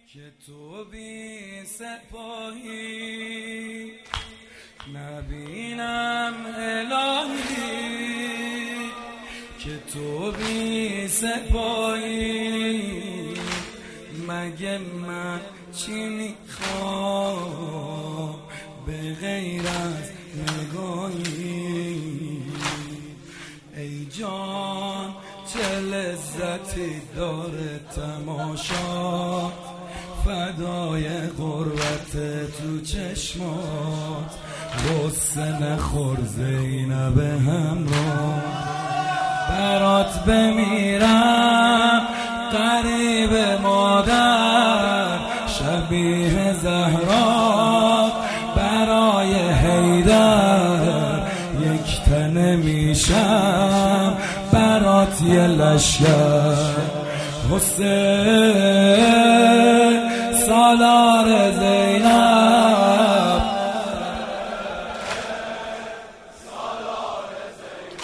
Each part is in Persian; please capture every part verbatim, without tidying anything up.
که تو بی سپاهی نبینم الهی، که تو بی سپاهی مگه من چی میخوام به غیر از نگاهی؟ ای جان چه لذتی داره تماشا، فدای غربت تو چشمات، غصه نخور زینب همراه، برات بمیرم قریب مادر، شبیه زهرا برای حیدر، یک تنه میشم برات یه لشکر، حسین سالار زینب، سالار زینب،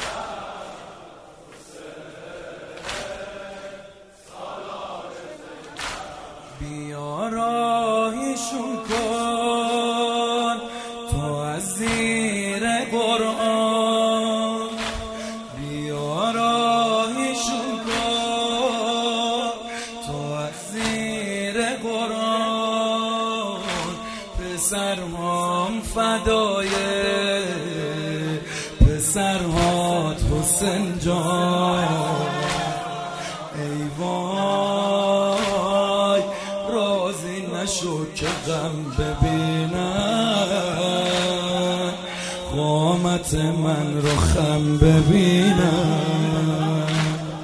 سالار زینب. بیا راهیشون کن تو از زیر قرآن، بیا راهیشون کن تو از زیر قرآن، پسرهام فدای پسرهات حسین جان، ای وای راضی نشو که غم ببینم، قامت من رو خم ببینم،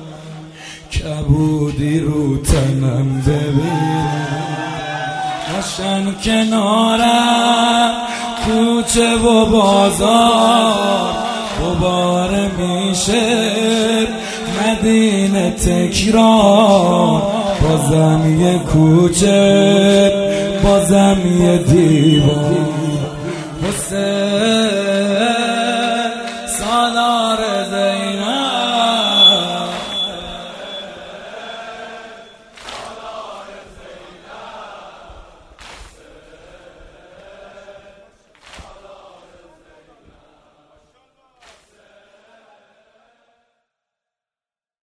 کبودی رو تنم ببینم، قشنگ کنارم کوچه و بازار دوباره میشه مدینه تکرار، بازم یه کوچه بازم یه دیوار، حسین